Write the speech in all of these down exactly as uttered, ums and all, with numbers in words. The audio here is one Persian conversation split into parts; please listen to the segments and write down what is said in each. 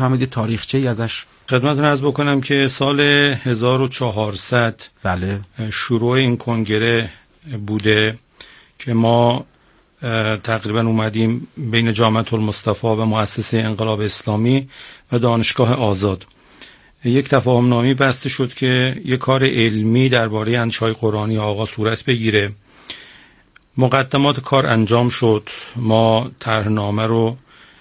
بفرمایید تاریخچه‌ای ازش خدمتتون عرض بکنم که سال هزار و چهارصد بله شروع این کنگره بوده که ما تقریبا اومدیم بین جامعه المصطفی و مؤسسه انقلاب اسلامی و دانشگاه آزاد. یک تفاهم نامه بسته شد که یک کار علمی درباره اندیشه‌های قرآنی آقا صورت بگیره. مقدمات کار انجام شد. ما طرحنامه رو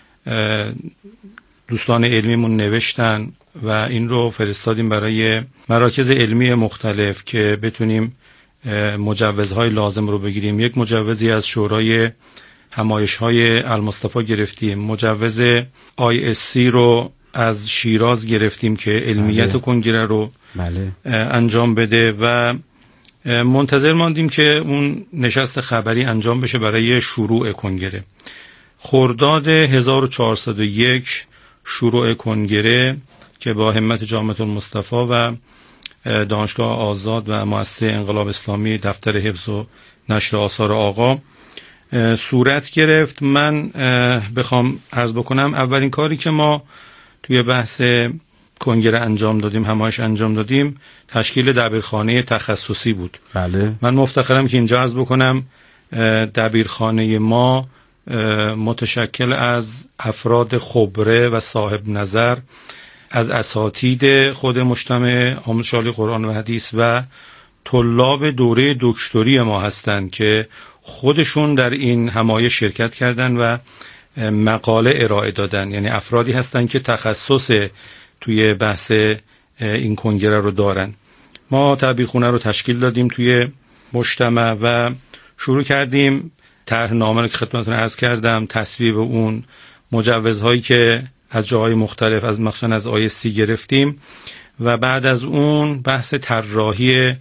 دوستان علمیمون نوشتن و این رو فرستادیم برای مراکز علمی مختلف که بتونیم مجوزهای لازم رو بگیریم. یک مجوزی از شورای همایش‌های المصطفی گرفتیم، مجوز آی اس سی رو از شیراز گرفتیم که علمیت بله. کنگره رو بله. انجام بده و منتظر ماندیم که اون نشست خبری انجام بشه برای شروع کنگره. خرداد هزار و چهارصد و یک شروع کنگره که با همت جامعه المصطفی و دانشگاه آزاد و مؤسسه انقلاب اسلامی دفتر حفظ و نشر آثار آقا صورت گرفت. من بخوام عرض بکنم اولین کاری که ما توی بحث کنگره انجام دادیم، همایش انجام دادیم، تشکیل دبیرخانه تخصصی بود. بله. من مفتخرم که اینجا عرض بکنم دبیرخانه ما متشکل از افراد خبره و صاحب نظر از اساتید خود مجتمع آموزش عالی قرآن و حدیث و طلاب دوره دکتری ما هستند که خودشون در این همایش شرکت کردن و مقاله ارائه دادن. یعنی افرادی هستند که تخصص توی بحث این کنگره رو دارن. ما دبیرخانه رو تشکیل دادیم توی مجتمع و شروع کردیم طرحنامه رو که خدمتتون عرض کردم، تصویب اون، مجوزهایی که از جاهای مختلف از مخصوصا از آی اس سی گرفتیم و بعد از اون بحث طراحی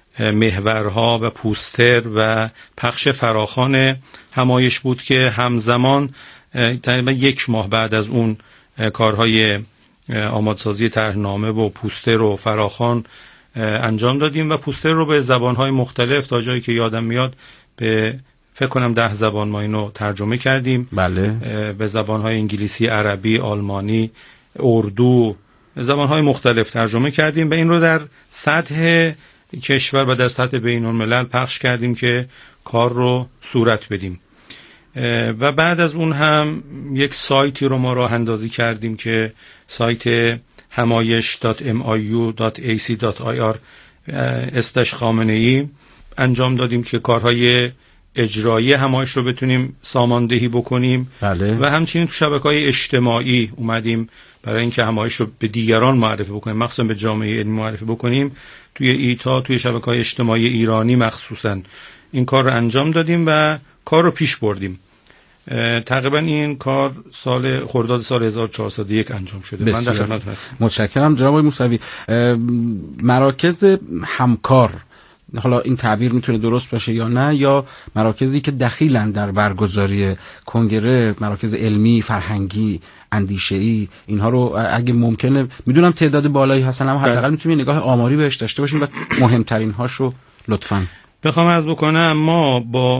محورها و پوستر و پخش فراخوان همایش بود که همزمان تقریبا یک ماه بعد از اون کارهای آمادسازی طرحنامه و پوستر و فراخوان انجام دادیم و پوستر رو به زبانهای مختلف تا جایی که یادم میاد به فکر کنم ده زبان ما اینو ترجمه کردیم. بله. به زبانهای انگلیسی، عربی، آلمانی، اردو، زبانهای مختلف ترجمه کردیم و این رو در سطح کشور و در سطح بین الملل پخش کردیم که کار رو صورت بدیم. و بعد از اون هم یک سایتی رو ما راه اندازی کردیم که سایت همایش دات ام آی یو دات ای سی دات آی آر استش خامنه‌ای انجام دادیم که کارهای اجرایی همایش رو بتونیم ساماندهی بکنیم. بله. و همچنین تو شبکه‌های اجتماعی اومدیم برای اینکه همایش رو به دیگران معرفی بکنیم، مخصوصا به جامعه علمی معرفی بکنیم. توی ایتا، توی شبکه‌های اجتماعی ایرانی مخصوصا این کار رو انجام دادیم و کار رو پیش بردیم. تقریبا این کار سال خرداد سال هزار و چهارصد و یک انجام شده. من در خدمتتون هستم. متشکرم جناب آقای موسوی. مراکز همکار، حالا این تعبیر میتونه درست باشه یا نه، یا مراکزی که دخیلن در برگزاری کنگره، مراکز علمی، فرهنگی، اندیشه‌ای، اینها رو اگه ممکنه، میدونم تعداد بالایی هستن اما حداقل میتونیم نگاه آماری بهش داشته باشیم و مهمترین هاشو لطفاً بخوام عرض بکنم. ما با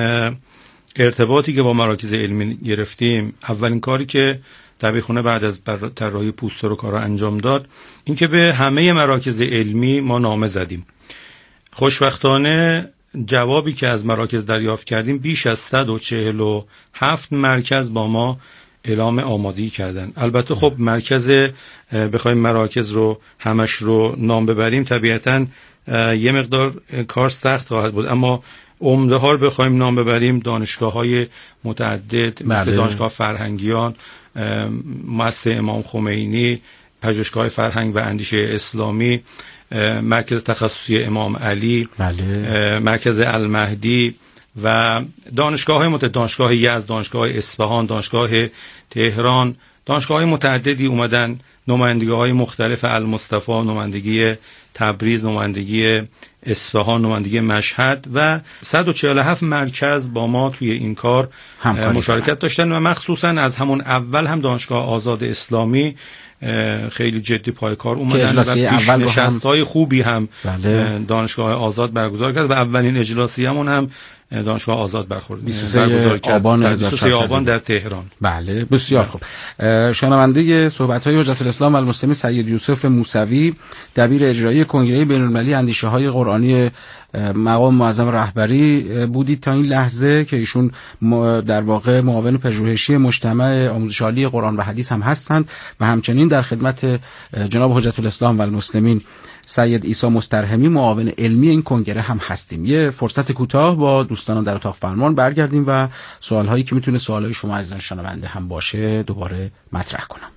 ارتباطی که با مراکز علمی گرفتیم، اولین کاری که دبیرخانه بعد از طراحی پوستر و کارا انجام داد این که به همه مراکز علمی ما نامه زدیم. خوشبختانه جوابی که از مراکز دریافت کردیم بیش از صد و چهل و هفت مرکز با ما اعلام آمادگی کردن. البته خب مرکز بخوایم مراکز رو همش رو نام ببریم طبیعتاً یه مقدار کار سخت خواهد بود، اما عمده ها رو بخوایم نام ببریم، دانشگاه های متعدد مثل دانشگاه فرهنگیان، مؤسسه امام خمینی، پژوهشگاه فرهنگ و اندیشه اسلامی، مرکز تخصصی امام علی، بله. مرکز المهدی و دانشگاه های متعدد، دانشگاه یزد، دانشگاه اصفهان، دانشگاه تهران، دانشگاه های متعددی اومدن، نمایندگی های مختلف المصطفی، نمایندگی تبریز، نمایندگی اصفهان، نمایندگی مشهد و صد و چهل و هفت مرکز با ما توی این کار مشارکت داشتن و مخصوصا از همون اول هم دانشگاه آزاد اسلامی خیلی جدی پای کار اومدن و پیش‌نشست‌های خوبی هم بله. دانشگاه آزاد برگزار کرد و اولین اجلاسی همون هم دانشگاه آزاد برخورد بیست و سه آبان بیست و سه آبان در تهران. بله بسیار خوب. شنونده صحبت‌های حجت الاسلام و المسلمین سید یوسف موسوی، دبیر اجرایی کنگره بین‌المللی اندیشه‌های قرآنی مقام معظم رهبری بودید تا این لحظه که ایشون در واقع معاون پژوهشی مجتمع آموزش عالی قرآن و حدیث هم هستند و همچنین در خدمت جناب حجت الاسلام و المسلمین سید عیسی مسترحمی معاون علمی این کنگره هم هستیم. یه فرصت کوتاه با دوستان در اتاق فرمان برگردیم و سوالهایی که میتونه سوالهای شما عزیزان شنونده هم باشه دوباره مطرح کنم.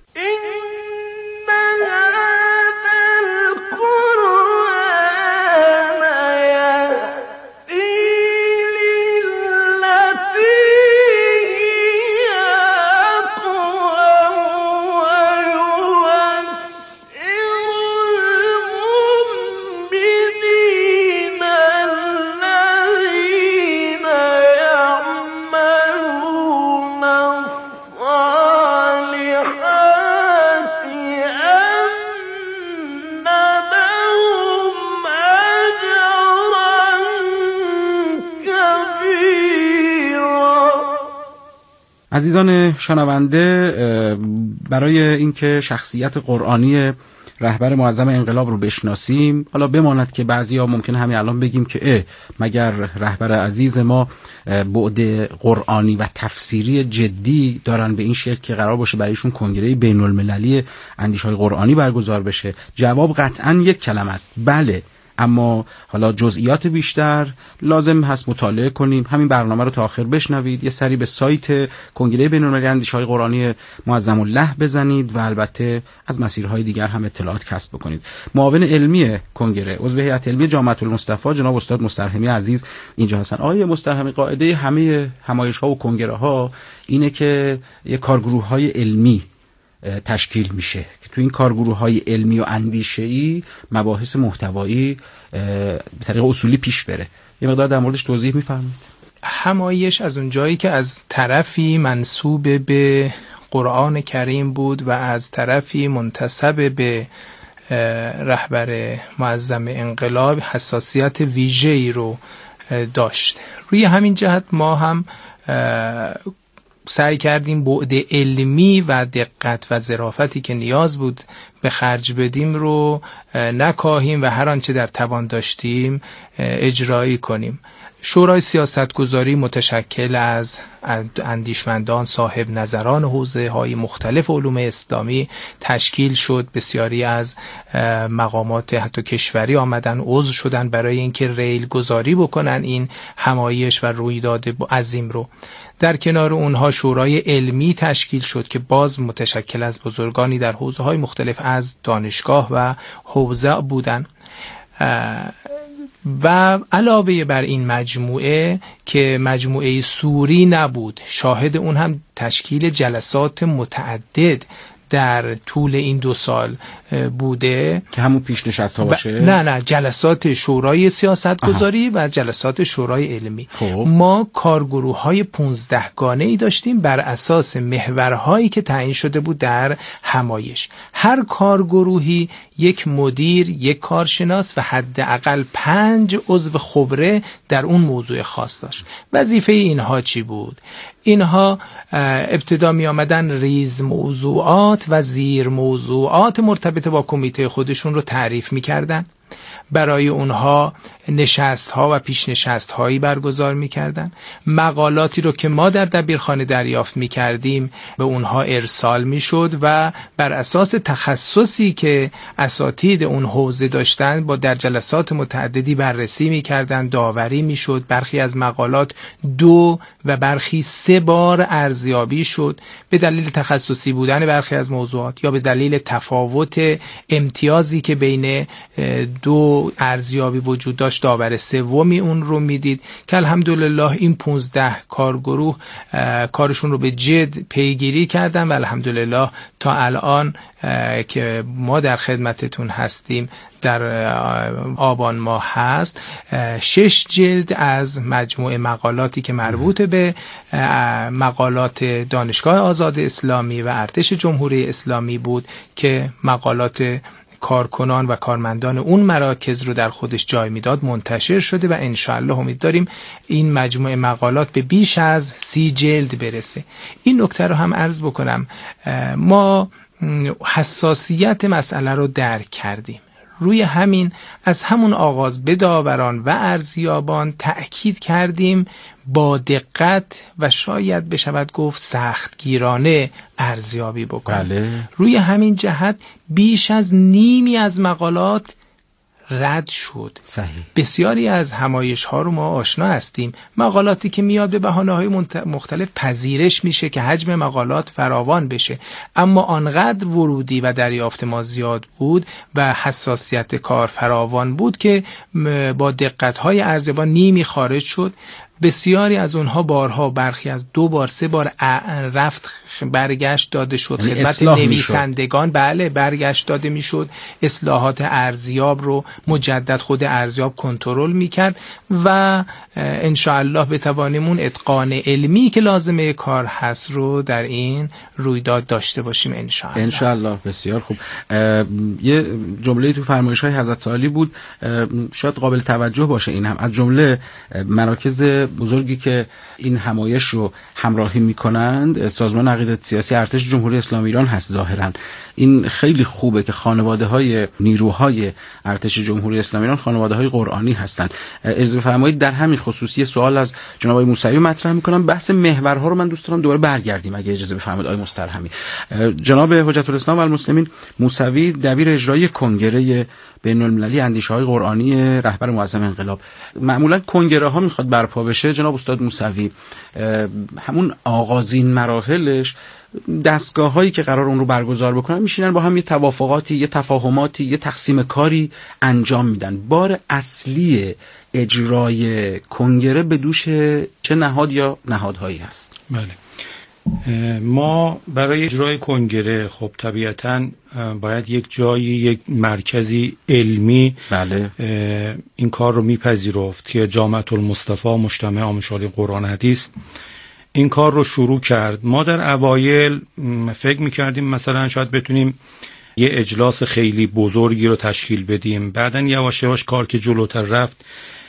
عزیزان شنونده، برای اینکه شخصیت قرآنی رهبر معظم انقلاب رو بشناسیم، حالا بماند که بعضیا ممکنه همین الان بگیم که اه مگر رهبر عزیز ما بعد قرآنی و تفسیری جدی دارن به این شکل که قرار باشه برایشون کنگره بین‌المللی اندیشه‌های قرآنی برگزار بشه؟ جواب قطعاً یک کلمه است، بله. اما حالا جزئیات بیشتر لازم هست مطالعه کنیم. همین برنامه رو تا آخر بشنوید، یه سری به سایت کنگره بین‌المللی اندیشه‌های قرآنی معظم الله بزنید و البته از مسیرهای دیگر هم اطلاعات کسب بکنید. معاون علمی کنگره، عضو هیئت علمی جامعه المصطفی جناب استاد مسترحمی عزیز اینجا هستن. آقای مسترحمی، قاعده همه همایش‌ها و کنگره‌ها اینه که یه کارگروه‌های علمی تشکیل میشه که تو این کارگروه‌های علمی و اندیشه‌ای مباحث محتوایی به طریق اصولی پیش بره. یه مقدار در موردش توضیح می‌فرمایید؟ همایش از اون جایی که از طرفی منسوب به قرآن کریم بود و از طرفی منتسب به رهبر معظم انقلاب حساسیت ویژه‌ای رو داشت. روی همین جهت ما هم سعی کردیم بعد علمی و دقت و ظرافتی که نیاز بود به خرج بدیم رو نکاهیم و هر آنچه در توان داشتیم اجرایی کنیم. شورای سیاستگذاری متشکل از اندیشمندان صاحب نظران حوزه های مختلف علوم اسلامی تشکیل شد. بسیاری از مقامات حتی کشوری آمدن عضو شدن برای اینکه ریل گذاری بکنن این همایش و رویداد عظیم رو. در کنار اونها شورای علمی تشکیل شد که باز متشکل از بزرگانی در حوزه های مختلف از دانشگاه و حوزه بودن. و علاوه بر این مجموعه که مجموعه سوری نبود، شاهد اون هم تشکیل جلسات متعدد در طول این دو سال بوده که همون پیش نشست ها باشه؟ نه نه جلسات شورای سیاست گذاری و جلسات شورای علمی. خوب. ما کارگروه های پونزده گانه ای داشتیم بر اساس محورهایی که تعیین شده بود در همایش. هر کارگروهی یک مدیر، یک کارشناس و حداقل پنج عضو خبره در اون موضوع خاص داشت. وظیفه اینها چی بود؟ اینها ابتدا می آمدن ریز موضوعات و زیر موضوعات مرتبط با کمیته خودشون رو تعریف می کردن. برای اونها نشست ها و پیش نشست هایی برگزار می کردن. مقالاتی رو که ما در دبیرخانه دریافت می کردیم به اونها ارسال می شد و بر اساس تخصصی که اساتید اون حوزه داشتن با در جلسات متعددی بررسی می کردن، داوری می شد. برخی از مقالات دو و برخی سه بار ارزیابی شد به دلیل تخصصی بودن برخی از موضوعات یا به دلیل تفاوت امتیازی که بین دو و ارزیابی وجود داشت داور سومی اون رو میدید که الحمدلله این پانزده کارگروه کارشون رو به جد پیگیری کردن و الحمدلله تا الان که ما در خدمتتون هستیم در آبان ماه هست شش جلد از مجموعه مقالاتی که مربوط به مقالات دانشگاه آزاد اسلامی و ارتش جمهوری اسلامی بود که مقالات کارکنان و کارمندان اون مراکز رو در خودش جای میداد منتشر شده و انشاءالله امید داریم این مجموعه مقالات به بیش از سی جلد برسه. این نکته رو هم عرض بکنم، ما حساسیت مسئله رو درک کردیم، روی همین از همون آغاز به داوران و ارزیابان تأکید کردیم با دقت و شاید بشود گفت سختگیرانه ارزیابی بکنیم. بله. روی همین جهت بیش از نیمی از مقالات رد شد. صحیح. بسیاری از همایش ها رو ما آشنا هستیم، مقالاتی که میاد به بهانه های مختلف پذیرش میشه که حجم مقالات فراوان بشه، اما آنقدر ورودی و دریافت ما زیاد بود و حساسیت کار فراوان بود که با دقت های ارزیابان نیمی خارج شد. بسیاری از اونها بارها برخی از دو بار سه بار رفت برگشت داده شد خدمت نویسندگان، بله برگشت داده میشد، اصلاحات ارزیاب رو مجدد خود ارزیاب کنترل میکرد و انشاءالله بتوانیم اون اتقان علمی که لازمه کار هست رو در این رویداد داشته باشیم انشاءالله. انشاءالله. بسیار خوب. یه جمله تو فرمایش های حضرت عالی بود شاید قابل توجه باشه، این هم از جمله مراکز بزرگی که این همایش رو همراهی میکنند سازمان عقیدت سیاسی ارتش جمهوری اسلامی ایران هست. ظاهرا این خیلی خوبه که خانواده های نیروهای ارتش جمهوری اسلامی ایران خانواده های قرآنی هستند. اجازه بفرمایید در همین خصوصی سوال از جناب آقای موسوی مطرح میکنم. بحث محورها رو من دوست دارم دوباره برگردیم اگه اجازه بفرمایید آقای مسترحمی. جناب حجت الاسلام و المسلمین موسوی دبیر اجرایی کنگره بین المللی اندیشه‌های قرآنی رهبر معظم انقلاب، معمولا کنگره ها میخواد برپا بشه جناب استاد موسوی همون آغازین مراحلش دستگاه هایی که قرار اون رو برگزار بکنن میشینن با هم یه توافقاتی، یه تفاهماتی، یه تقسیم کاری انجام میدن. بار اصلی اجرای کنگره به دوش چه نهاد یا نهادهایی هست؟ بله، ما برای اجرای کنگره خب طبیعتاً باید یک جایی، یک مرکزی علمی بله. این کار رو میپذیرفت که جامعه المصطفی مجتمع آموزشی قرآن حدیث این کار رو شروع کرد. ما در اوایل فکر میکردیم مثلا شاید بتونیم یه اجلاس خیلی بزرگی رو تشکیل بدیم، بعدن یواش یواش کار که جلوتر رفت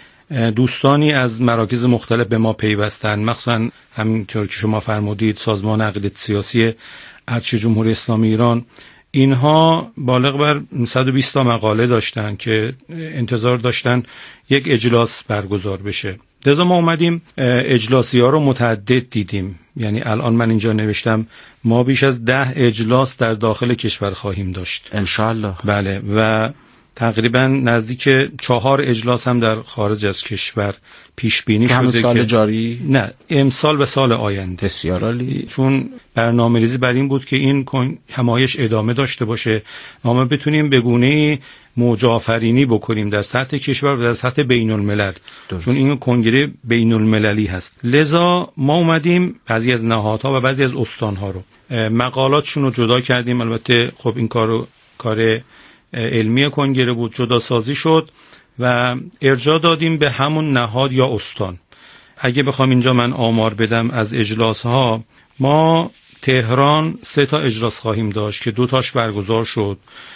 دوستانی از مراکز مختلف به ما پیوستن، مخصوصا همینطور که شما فرمودید سازمان عقیدت سیاسی ارتش جمهوری اسلامی ایران، اینها بالغ بر صد و بیست تا مقاله داشتن که انتظار داشتن یک اجلاس برگزار بشه. لذا ما اومدیم اجلاسی ها رو متعدد دیدیم، یعنی الان من اینجا نوشتم ما بیش از ده اجلاس در داخل کشور خواهیم داشت انشالله. بله، و تقریبا نزدیک چهار اجلاس هم در خارج از کشور پیش بینی شده که سال که جاری نه امسال و سال آینده. بسیار عالی. چون برنامه‌ریزی بر این بود که این همایش ادامه داشته باشه، ما بتونیم به گونه‌ای موج آفرینی بکنیم در سطح کشور و در سطح بین الملل، چون این کنگره بین المللی هست. لذا ما اومدیم بعضی از نهادها و بعضی از استانها رو مقالاتشون رو جدا کردیم. البته خب این کارو کار علمی کنگره بود، جدا سازی شد و ارجاع دادیم به همون نهاد یا استان. اگه بخوام اینجا من آمار بدم از اجلاس ها، ما تهران سه تا اجلاس خواهیم داشت که دو تاش برگزار شد.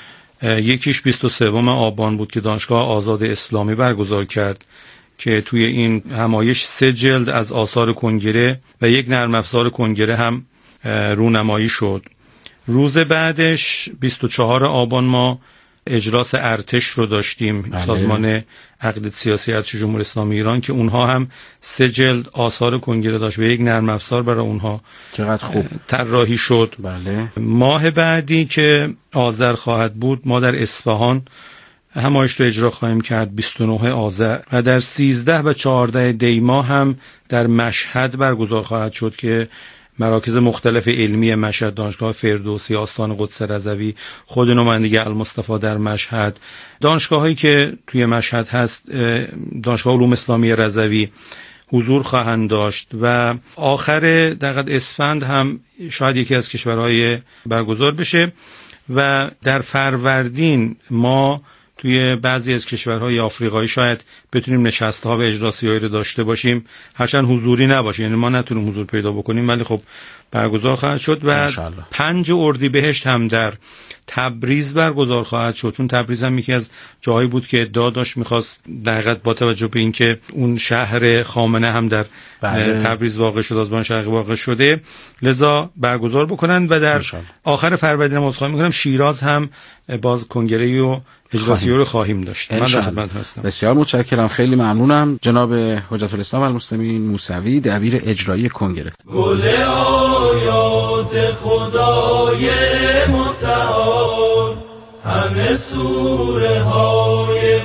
یکیش بیست و سوم آبان بود که دانشگاه آزاد اسلامی برگزار کرد که توی این همایش سه جلد از آثار کنگره و یک نرم افزار کنگره هم رونمایی شد. روز بعدش بیست و چهارم آبان ما اجلاس ارتش رو داشتیم، بله. سازمان عقیدت سیاسی ارتش جمهوری اسلامی ایران که اونها هم سه جلد آثار کنگره داشت و یک نرم افزار برای اونها چقدر خوب طراحی شد. بله. ماه بعدی که آذر خواهد بود ما در اصفهان همایش رو اجرا خواهیم کرد بیست و نه آذر و در سیزده و چهارده دی ماه هم در مشهد برگزار خواهد شد که مراکز مختلف علمی مشهد، دانشگاه فردوسی، آستان قدس رضوی، خود نمایندگی المصطفی در مشهد، دانشگاهایی که توی مشهد هست، دانشگاه علوم اسلامی رضوی حضور خواهند داشت و آخر دقیقاً اسفند هم شاید یکی از کشورهای برگزار بشه و در فروردین ما توی بعضی از کشورهای آفریقایی شاید بتونیم نشست‌ها و اجراسی‌هایی رو داشته باشیم، هرچند حضوری نباشه، یعنی ما نتونیم حضور پیدا بکنیم ولی خب برگزار خواهد شد. و پنج اردیبهشت هم در تبریز برگزار خواهد شد، چون تبریز هم یکی از جاهایی بود که ادعا داشت میخواست دقیقاً با توجه به اینکه اون شهر خامنه هم در بله. تبریز واقع شده، آزبان شرقی واقع شده، لذا برگزار بکنن. و در آخر فروردین هم عذرخواهی میکنم شیراز هم باز کنگره و اجراسی رو خواهیم داشت. من در خدمت هستم. بسیار متشکرم، خیلی ممنونم جناب حجت الاسلام المسلمین موسوی، دبیر اجرایی کنگره. گل آیات خدای متعال، همه سوره های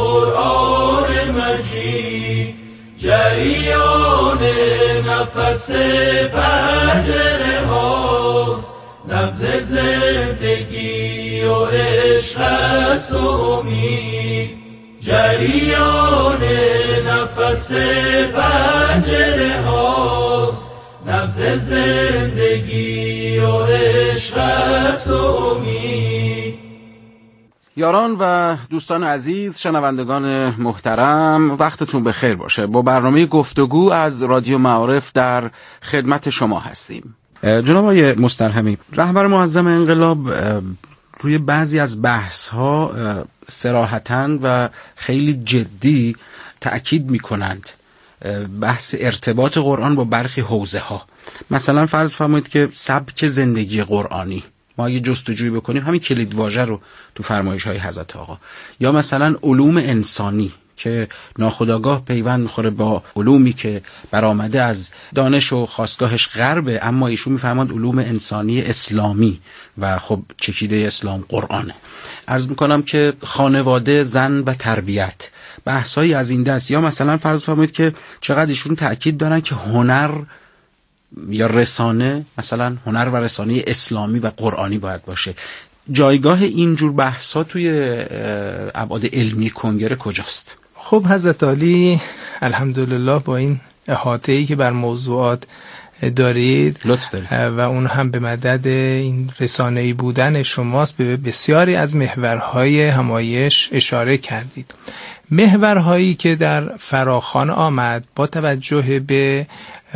قرآن مجید، جریان نفس پنجره هاست، نبض زندگی و عشق است و امید، جریان نفس پنجره هاست، نبض زندگی و عشق است و امید. یاران و دوستان عزیز، شنوندگان محترم، وقتتون بخیر باشه. با برنامه گفتگو از رادیو معارف در خدمت شما هستیم. جناب آقای مسترحمی، رهبر معظم انقلاب روی بعضی از بحث ها صراحتاً و خیلی جدی تأکید می کنند بحث ارتباط قرآن با برخی حوزه ها. مثلا فرض فرمایید که سبک زندگی قرآنی، ما اگه جستجوی بکنیم همین کلیدواژه رو تو فرمایش های حضرت آقا، یا مثلا علوم انسانی که ناخودآگاه پیوند میخوره با علومی که برآمده از دانش و خاستگاهش غربه، اما ایشون میفهمند علوم انسانی اسلامی و خب چکیده اسلام قرآنه. عرض میکنم که خانواده، زن و تربیت، بحثایی از این دست. یا مثلا فرض فرمایید که چقدر ایشون تأکید دارن که هنر یا رسانه، مثلا هنر و رسانه اسلامی و قرآنی باید باشه. جایگاه اینجور بحثا توی ابعاد علمی کنگره کجاست؟ خب حضرت عالی الحمدلله با این احاطه‌ای که بر موضوعات دارید لطف دارید و اون هم به مدد این رسانه‌ای بودن شماست، به بسیاری از محورهای همایش اشاره کردید. محورهایی که در فراخوان آمد با توجه به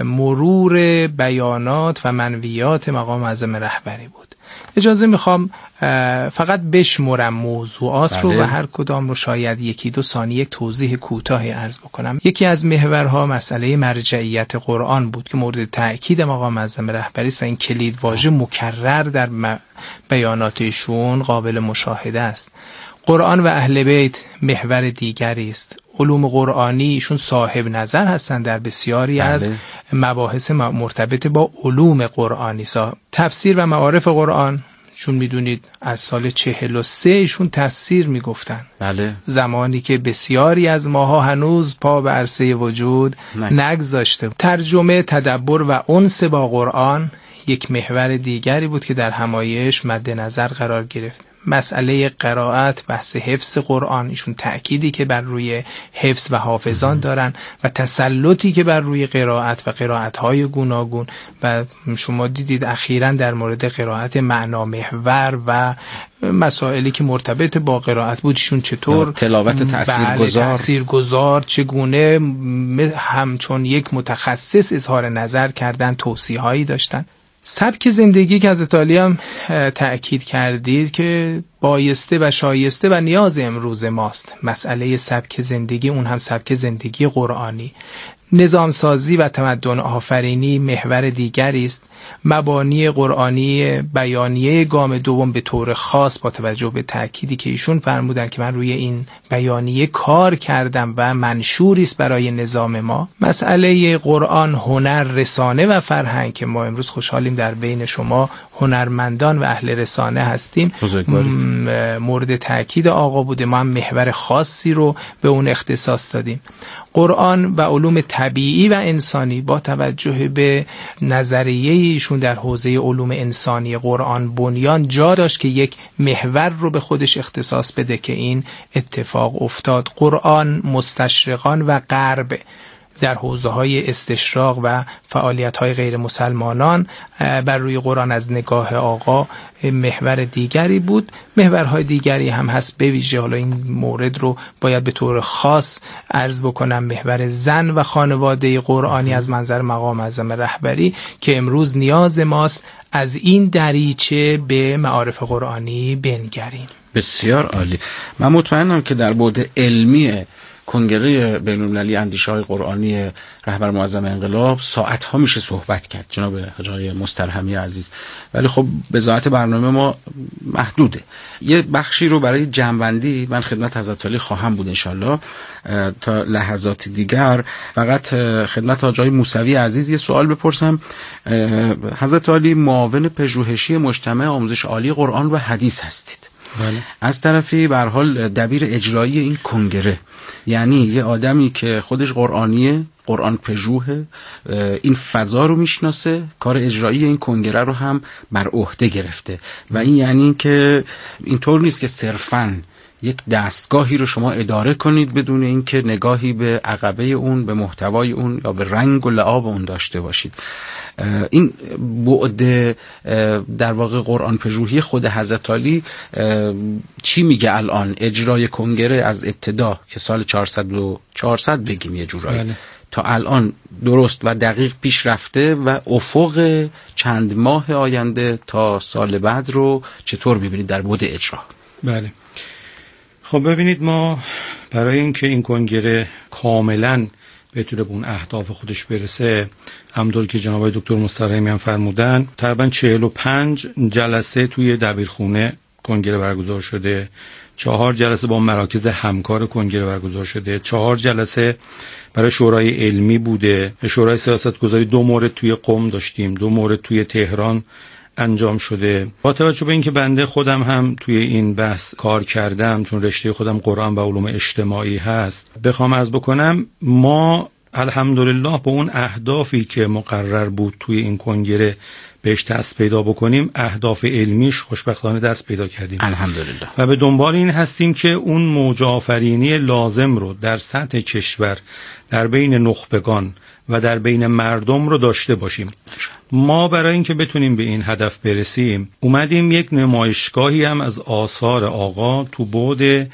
مرور بیانات و منویات مقام معظم رهبری بود. اجازه میخوام فقط بشمرم موضوعات بله. رو و هر کدام رو شاید یکی دو ثانیه توضیح کوتاهی عرض بکنم. یکی از محورها مسئله مرجعیت قرآن بود که مورد تأکید مقام معظم رهبری است و این کلید واژه مکرر در بیانات ایشون قابل مشاهده است. قرآن و اهل بیت محور دیگری است. علوم قرآنی ایشون صاحب نظر هستند در بسیاری بله. از مباحث مرتبط با علوم قرآنی. تفسیر و معارف قرآن چون میدونید از سال چهل و سه ایشون تفسیر میگفتن بله. زمانی که بسیاری از ماها هنوز پا به عرصه وجود نگذاشته. ترجمه، تدبر و انس با قرآن یک محور دیگری بود که در همایش مد نظر قرار گرفت. مسئله قرائت، بحث حفظ قرآن، ایشون تأکیدی که بر روی حفظ و حافظان دارن و تسلطی که بر روی قرائت و قرائت‌های گوناگون، و شما دیدید اخیراً در مورد قرائت معنا محور و مسائلی که مرتبط با قرائت بود ایشون چطور تلاوت تاثیرگذار بله تاثیرگذار چگونه همچون یک متخصص اظهار نظر کردن، توصیه‌هایی داشتن. سبک زندگی که حضرت عالی هم تأکید کردید که بایسته و شایسته و نیاز امروز ماست. مسئله سبک زندگی، اون هم سبک زندگی قرآنی. نظامسازی و تمدن آفرینی محور دیگری است. مبانی قرآنی بیانیه گام دوم به طور خاص با توجه به تأکیدی که ایشون فرمودن که من روی این بیانیه کار کردم و منشوری است برای نظام ما. مسئله قرآن، هنر، رسانه و فرهنگ که ما امروز خوشحالیم در بین شما هنرمندان و اهل رسانه هستیم مورد تاکید آقا بوده. ما هم محور خاصی رو به اون اختصاص دادیم. قرآن و علوم طبیعی و انسانی با توجه به نظریه ایشون در حوزه علوم انسانی قرآن بنیان جا داشت که یک محور رو به خودش اختصاص بده که این اتفاق افتاد. قرآن مستشرقان و غرب در حوزه‌های استشراق و فعالیت‌های غیر مسلمانان بر روی قرآن از نگاه آقا محور دیگری بود. محورهای دیگری هم هست، به ویژه حالا این مورد رو باید به طور خاص عرض بکنم، محور زن و خانواده قرآنی از منظر مقام اعظم رهبری که امروز نیاز ماست از این دریچه به معارف قرآنی بنگریم. بسیار عالی. من مطمئنم که در بعد علمی کنگره بین‌المللی اندیشه‌های قرآنی رهبر معظم انقلاب ساعت‌ها میشه صحبت کرد جناب حاجی مسترحمی عزیز، ولی خب بضاعت برنامه ما محدوده. یه بخشی رو برای جمع‌بندی من خدمت حضرت عالی خواهم بود انشالله تا لحظات دیگر. فقط خدمت حاجی موسوی عزیز یه سوال بپرسم. حضرت عالی معاون پژوهشی مجتمع آموزش عالی قرآن و حدیث هستید. بله. از طرفی به هر حال دبیر اجرایی این کنگره، یعنی یه آدمی که خودش قرآنیه، قرآن پژوهه، این فضا رو میشناسه، کار اجرایی این کنگره رو هم بر عهده گرفته و این یعنی که اینطور نیست که صرفاً یک دستگاهی رو شما اداره کنید بدون اینکه نگاهی به عقبه اون، به محتوای اون یا به رنگ و لعاب اون داشته باشید. این بعد در واقع قرآن پژوهی خود حضرت عالی چی میگه الان؟ اجرای کنگره از ابتدا که سال چهارصد و چهارصد بگیم یه جورایی بله. تا الان درست و دقیق پیش رفته و افق چند ماه آینده تا سال بعد رو چطور میبینید در بعد اجرا؟ بله. خب ببینید، ما برای اینکه این کنگره کاملاً بتونه به اون اهداف خودش برسه، همونطور که جناب دکتر مسترحمی هم فرمودن، تقریباً چهل و پنج جلسه توی دبیرخونه کنگره برگزار شده، چهار جلسه با مراکز همکار کنگره برگزار شده، چهار جلسه برای شورای علمی بوده، شورای سیاستگذاری دو مورد توی قم داشتیم، دو مورد توی تهران انجام شده. با توجه به اینکه بنده خودم هم توی این بحث کار کردم، چون رشته خودم قرآن و علوم اجتماعی هست، بخوام عرض بکنم ما الحمدلله با اون اهدافی که مقرر بود توی این کنگره بهش دست پیدا بکنیم، اهداف علمیش خوشبختانه دست پیدا کردیم الحمدلله و به دنبال این هستیم که اون موج آفرینی لازم رو در سطح کشور، در بین نخبگان و در بین مردم رو داشته باشیم. ما برای اینکه بتونیم به این هدف برسیم اومدیم یک نمایشگاهی هم از آثار آقا تو بعد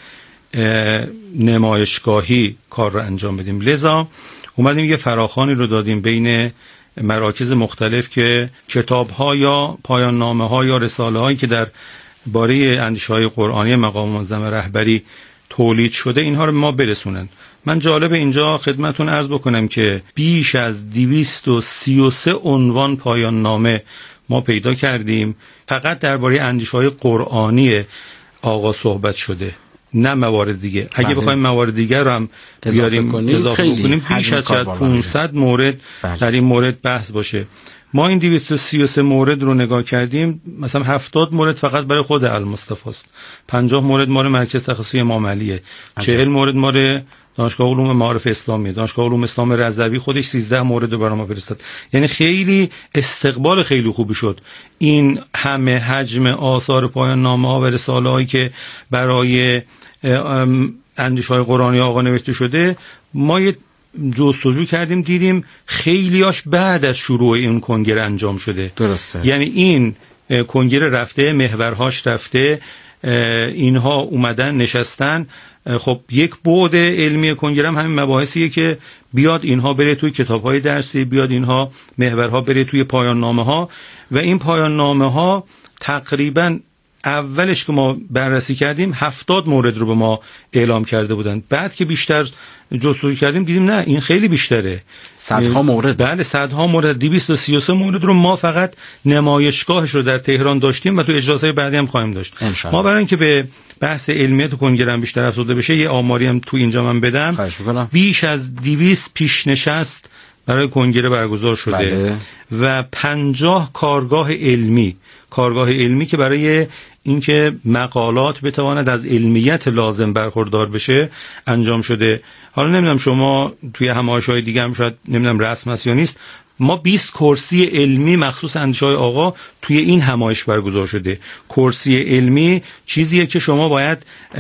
نمایشگاهی کار رو انجام بدیم. لذا اومدیم یه فراخوانی رو دادیم بین مراکز مختلف که کتاب‌ها یا پایان‌نامه‌ها یا رساله‌هایی که در باره اندیشه‌های قرآنی مقام معظم رهبری تولید شده اینها رو ما برسونن. من جالب اینجا خدمتون عرض بکنم که بیش از دویست و سی و سه عنوان پایان نامه ما پیدا کردیم فقط درباره اندیشه‌های قرآنی آقا صحبت شده، نه موارد دیگه. اگه بله. بخوایم موارد دیگه رو هم بیاریم اضافه کنیم بیش از پانصد مورد بله. در این مورد بحث باشه. ما این دویست و سی و سه مورد رو نگاه کردیم، مثلا هفتاد مورد فقط برای خود المصطفی است، پنجاه مورد مال مرکز تخصصی امام علیه، چهل مورد مال دانشگاه علوم معارف اسلامی، دانشگاه علوم اسلام رضوی خودش سیزده مورد رو برای ما فرستاد. یعنی خیلی استقبال خیلی خوبی شد. این همه حجم آثار پایان نامه‌ها و رساله‌هایی که برای اندیشه‌های قرآنی آقا نوشته شده، ما یه جستجو کردیم دیدیم خیلیاش بعد از شروع این کنگره انجام شده. درسته. یعنی این کنگره رفته، محورهاش رفته، اینها اومدن نشستن. خب یک بعد علمی کنگره هم همین مباحثیه که بیاد اینها بره توی کتاب‌های درسی، بیاد اینها محورها بره توی پایان نامه‌ها و این پایان نامه‌ها تقریباً اولش که ما بررسی کردیم هفتاد مورد رو به ما اعلام کرده بودن. بعد که بیشتر جستجو کردیم دیدیم نه، این خیلی بیشتره، صدها مورد. بله صدها مورد. دویست و سی و سه مورد رو ما فقط نمایشگاهش رو در تهران داشتیم و تو اجلاس‌های بعدی هم خواهیم داشت. ما برای اینکه به بحث علمیت کنگره هم بیشتر افزوده بشه، یه آماری هم تو اینجا من بدم. بیش از دویست پیشنشست برای کنگره برگزار شده. بله. و پنجاه کارگاه علمی کارگاه علمی که برای اینکه مقالات بتواند از علمیت لازم برخوردار بشه انجام شده. حالا نمیدونم شما توی همایش‌های دیگه هم شاید نمیدونم رسم است یا نیست، ما بیست کرسی علمی مخصوص اندیشه‌های آقا توی این همایش برگزار شده. کرسی علمی چیزیه که شما باید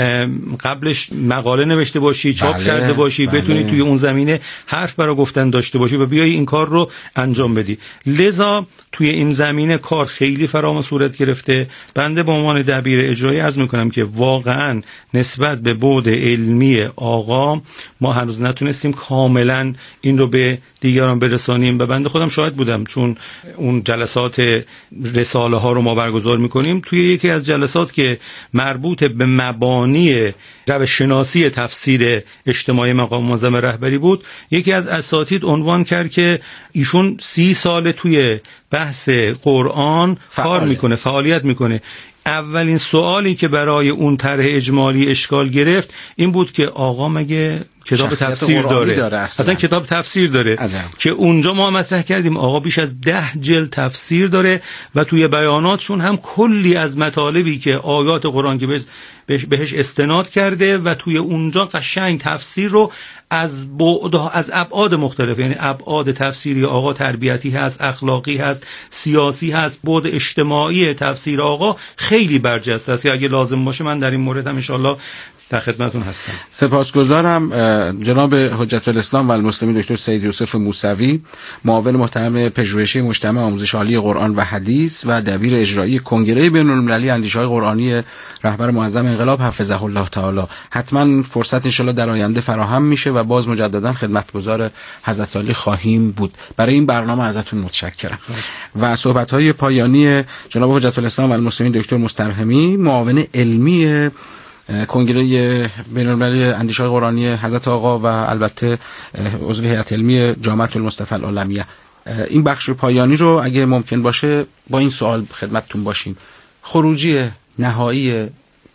قبلش مقاله نوشته باشی، چاپ بله، کرده باشی، بله. بتونی توی اون زمینه حرف برای گفتن داشته باشی و بیای این کار رو انجام بدی. لذا توی این زمینه کار خیلی فراهم صورت گرفته. بنده به عنوان دبیر اجرایی عرض میکنم که واقعا نسبت به بعد علمی آقا ما هنوز نتونستیم کاملا این رو به دیگران برسانیم و بنده خودم شاهد بودم، چون اون جلسات رساله ها رو ما برگزار میکنیم. توی یکی از جلسات که مربوط به مبانی روش شناسی تفسیر اجتماعی مقام معظم رهبری بود، یکی از اساتید عنوان کرد که ایشون سی سال توی بحث قرآن کار میکنه، فعالیت میکنه. اولین سوالی که برای اون طرح اجمالی اشکال گرفت این بود که آقا مگه کتاب تفسیر داره, داره اصلا. اصلا کتاب تفسیر داره عجب. که اونجا ما مطرح کردیم آقا بیش از ده جلد تفسیر داره و توی بیاناتشون هم کلی از مطالبی که آیات قرآن که بهش استناد کرده و توی اونجا قشنگ تفسیر رو از بعد از ابعاد مختلف، یعنی ابعاد تفسیری آقا تربیتی هست، اخلاقی هست، سیاسی هست، بعد اجتماعی تفسیر آقا خیلی برجسته است که اگه لازم باشه من در این مورد هم ان شاءالله در خدمتون هستم. سپاسگزارم جناب حجت الاسلام و المسلمین دکتر سید یوسف موسوی، معاون محترم پژوهشی مجتمع آموزش عالی قرآن و حدیث و دبیر اجرایی کنگره بین‌المللی اندیشه‌های قرآنی رهبر معظم انقلاب حفظه الله تعالی. حتما فرصت ان شاءالله در آینده فراهم میشه و باز مجددا خدمتگزار حضرت علی خواهیم بود. برای این برنامه ازتون متشکرم. و صحبت‌های پایانی جناب حجت الاسلام و المسلمین دکتر مسترحمی، معاون علمی کنگره بین‌المللی اندیشه‌های قرآنی حضرت آقا و البته عضو هیئت علمی جامعه المصطفى العالمیه. این بخش پایانی رو اگه ممکن باشه با این سوال خدمتتون باشیم: خروجی نهایی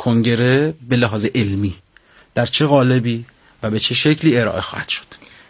کنگره به لحاظ علمی در چه قالبی و به چه شکلی ارائه خواهد شد؟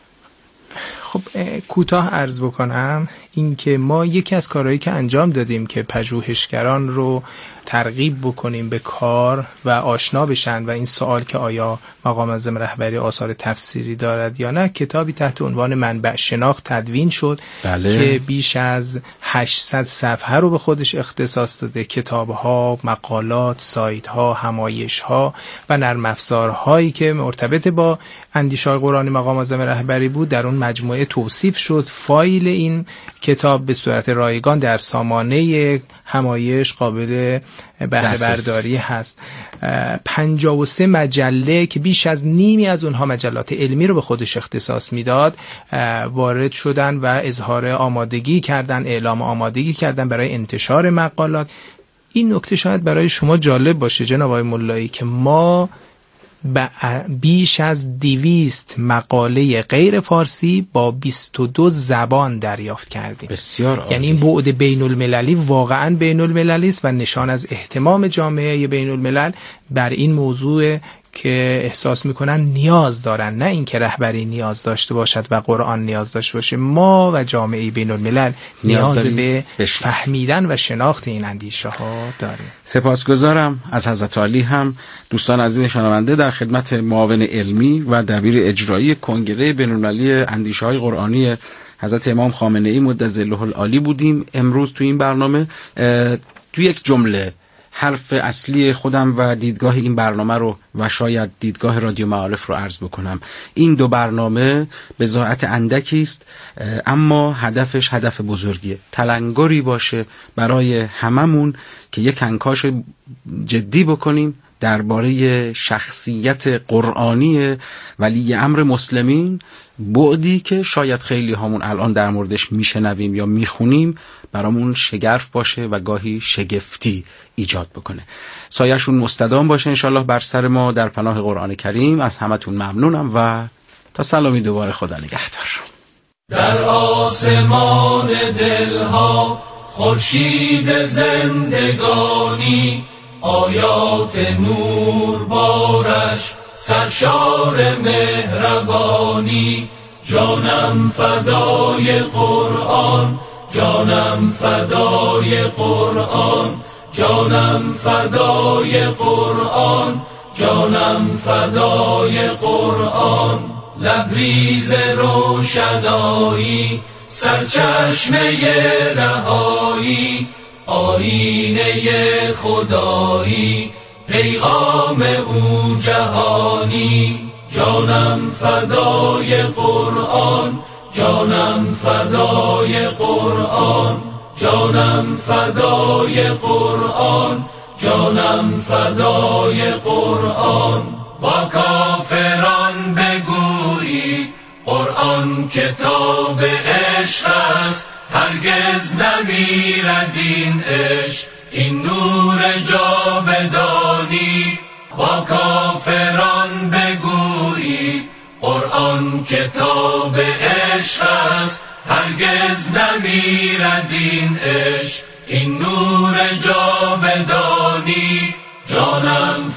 خب کوتاه عرض بکنم این که ما یکی از کارهایی که انجام دادیم که پژوهشگران رو ترغیب بکنیم به کار و آشنا بشن و این سوال که آیا مقام معظم رهبری آثار تفسیری دارد یا نه، کتابی تحت عنوان منبع شناخت تدوین شد. بله. که بیش از هشتصد صفحه رو به خودش اختصاص داده، کتاب‌ها، مقالات، سایت‌ها، همایش‌ها و نرم افزارهایی که مرتبط با اندیشه‌های قرآنی مقام معظم رهبری بود در اون مجموعه توصیف شد. فایل این کتاب به صورت رایگان در سامانه همایش قابل بهره برداری هست. پنجاه و سه مجله که بیش از نیمی از اونها مجلات علمی رو به خودش اختصاص میداد وارد شدن و اظهار آمادگی کردن، اعلام آمادگی کردن برای انتشار مقالات. این نکته شاید برای شما جالب باشه جناب آقای ملایی که ما بیش از دویست مقاله غیر فارسی با بیست و دو زبان دریافت کردیم. بسیار عالی. یعنی این بعد بین المللی واقعا بین المللی است و نشان از اهتمام جامعه بین الملل بر این موضوع که احساس میکنن نیاز دارن، نه اینکه رهبری نیاز داشته باشد و قرآن نیاز داشته باشه. ما و جامعه بین الملل نیاز, نیاز به بشنس. فهمیدن و شناخت این اندیشه ها داریم. سپاسگزارم از حضرت علی. هم دوستان عزیز شنونده، در خدمت معاون علمی و دبیر اجرایی کنگره بین المللی اندیشه های قرآنی حضرت امام خامنه ای مدظله العالی بودیم. امروز تو این برنامه تو یک جمله حرف اصلی خودم و دیدگاه این برنامه رو و شاید دیدگاه رادیو معارف رو عرض بکنم. این دو برنامه بضاعت اندکی است اما هدفش هدف بزرگیه. تلنگری باشه برای هممون که یک کنکاش جدی بکنیم درباره شخصیت قرآنی ولی امر مسلمین، بعدی که شاید خیلی همون الان در موردش میشنویم یا میخونیم برامون شگرف باشه و گاهی شگفتی ایجاد بکنه. سایه‌شون مستدام باشه انشالله بر سر ما در پناه قرآن کریم. از همتون ممنونم و تا سلامی دوباره، خدا نگهدار. در آسمان دلها خورشید زندگانی، آیات نور بارش سرشار مهربانی، جانم فدای قرآن، جانم فدای قرآن، جانم فدای قرآن، جانم فدای قرآن. لبریز روشنایی، سرچشمه رهایی، آیینه خدایی، پیغام او جهانی. جانم فدای قرآن، جانم فدای قرآن، جانم فدای قرآن، جانم فدای قرآن. با کافران بگویی قرآن کتاب عشق است، هرگز نمیرد این عشق، این نور جاودانی. با کافران بگویی قرآن کتاب عشق است، هرگز نمیرد این عشق، این نور جاودانی. جانم